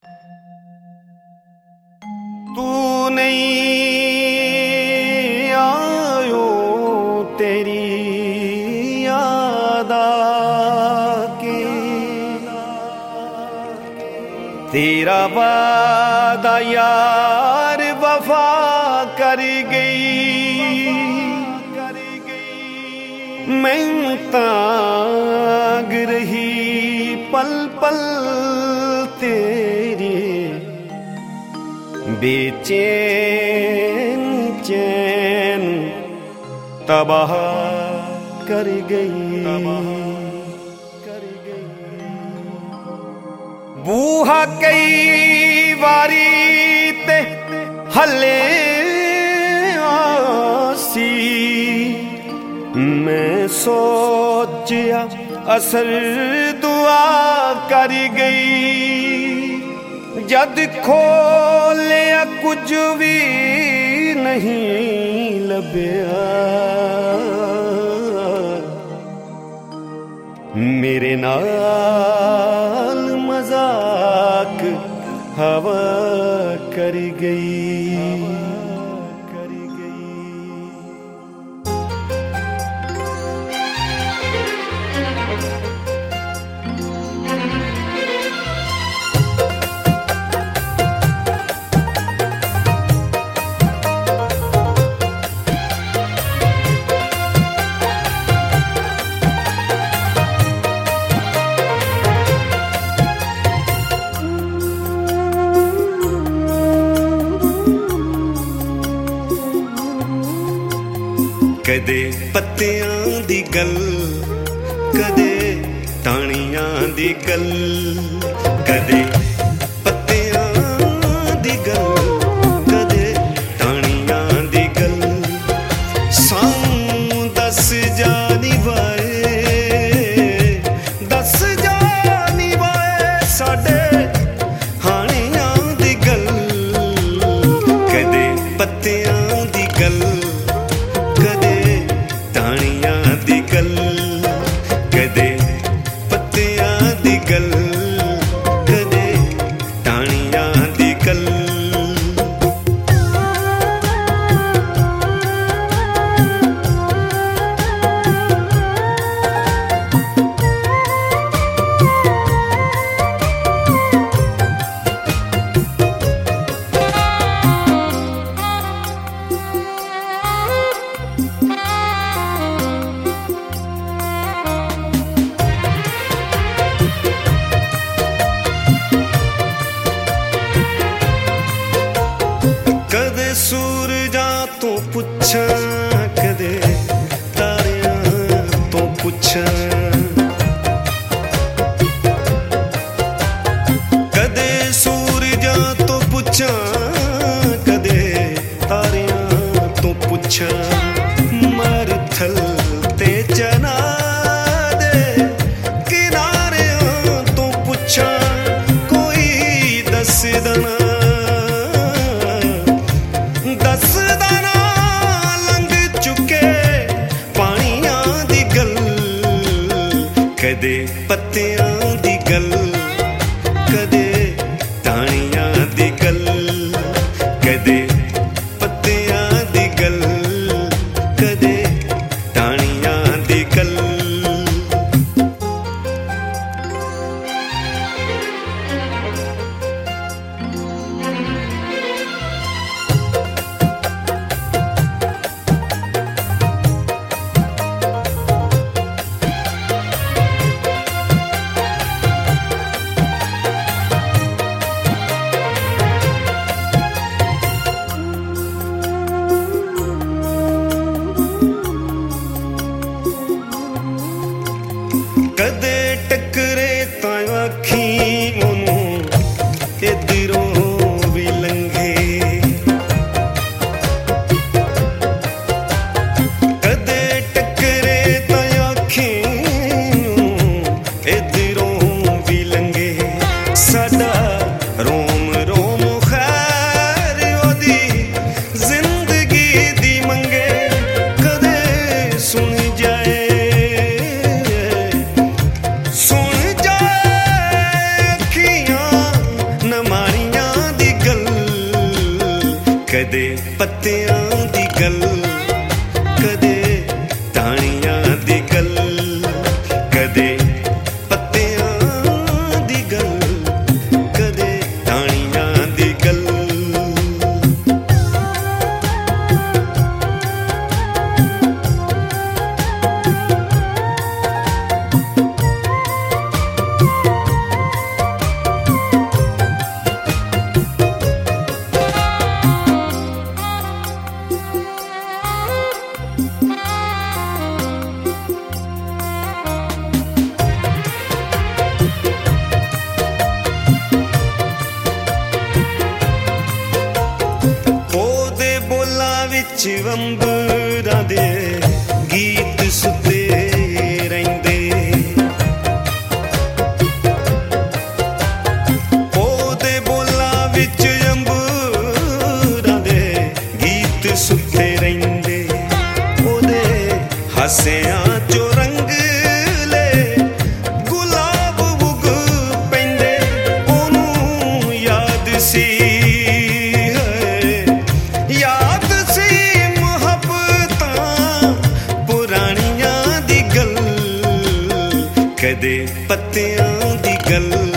तू नहीं आयो तेरी याद आके, तेरा वादा यार वफा कर गई। मैं तांग रही पल पल तेरी, बेचैन चैन तबाह कर गई। बूहा कई वारी ते हले आसी, मैं सोचिया असर दुआ कर गई। जद खोलिया कुछ भी नहीं लभ्या, मेरे नाल मजाक हवा कर गई। कदे पत्तियां दी गल, कदे तानियां दी गल, कदे पत्तियां दी गल, कदे तानियां दी गल। सानू दस जानी वाए, दस जानी वाए साडे हानियां दी गल। कदे पत्तियां दी गल, कदे पत्तियां दी गल, कदे टाणियां दी गल। कदे सूरजां तो पुछां, कदे तारियां तो पुछां। कदे सूरजां तो पुछां, कदे तारियां तो पुछां। मरथल ते जना दे किनारियां तो पुछां। कोई दस दना कदे पत्तियां दी गल, कदे तानियां दी गल, कदे पत्तियां दी गल, कदे तानियां दी गल। कदे पत्तियां दी गल, कदे टाणियां दी गल, कदे पत्तियां दी गल, कदे टाणियां दी गल। अंबरां दे गीत सुते रहिंदे, ओदे बोलां विच अंबरां दे गीत सुते रहिंदे, ओदे हासियां चो रंगले गुलाब उग पैंदे, ओनू याद सी कदे पत्तियां दी गल।